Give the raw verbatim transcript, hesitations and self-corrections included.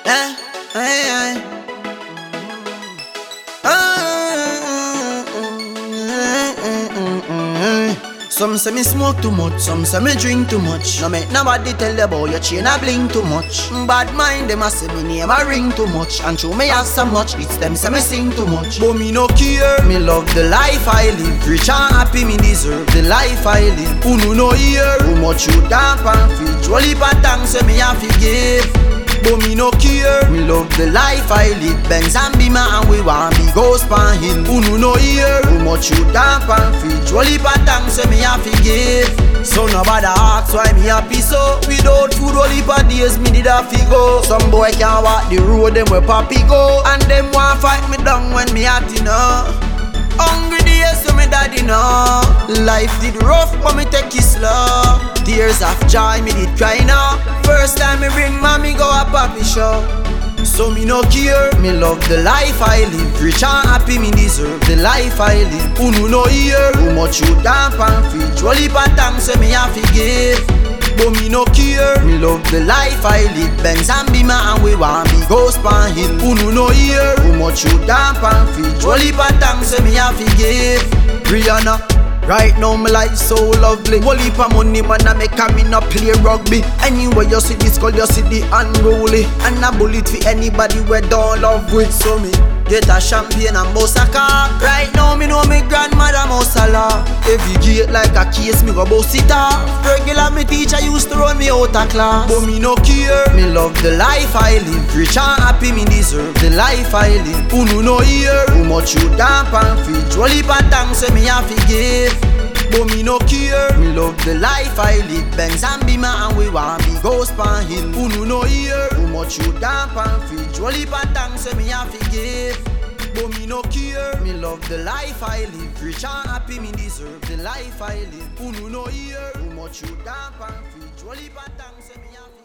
Eh, eh, eh. Some say me smoke too much, some say me drink too much. No make nobody tell you about your chain a bling too much. Bad mind them a say me name a ring too much. And show me have so much, it's them say me sing too much. But me no care, me love the life I live. Rich and happy, me deserve the life I live. Who no know here, how much you damp and fridge. Only but thanks say me have to give. But me no care, me love the life I live. Benz and Beamer and we want be ghost pan hill. Who no know here, how much you damp and fridge. Only but thanks say me have to give. So nobody ask why me happy so. Without food only for days me did have to go. Some boy can't walk the road them where papi go. And them want fight me down when me at you know. Hungry days so me daddy know. Life did rough but me take it slow. Tears of joy me did cry now. First time me bring mommy go a papi show. So me no care, me love the life I live. Rich and happy, me deserve the life I live. Who no know here, how much you damp and fridge. Only but thanks say me have to give. But me no care, me love the life I live. Benz and Beamer and we want be ghost pan hill. Who no know here, how much you damp and fridge. Only but thanks say me have to give. Rihanna, right now my life so lovely. Whole heap of money man I make a me not play rugby. Anywhere you see this call you see the unruly. And a bullet for anybody we don't love with. So me get a champagne and bust a car. Right now me know me grandmother Mosala. Every gate like a case me go bust it off. Regular me teacher used to run me out of class. But me no care, me love the life I live. Rich and happy me deserve the life I live. Who no know here, how much you damp and fridge. Only but thanks say me have to give. But me no care, me love the life I live. Benz and Beamer and we want be ghost pan hill. Who no know here, how much you damp and fridge. Only but thanks say me have to give. But me no care, me love the life I live. Rich and happy, me deserve the life I live. Who no know here, how much you damp and fridge. Only but thanks say me have to give.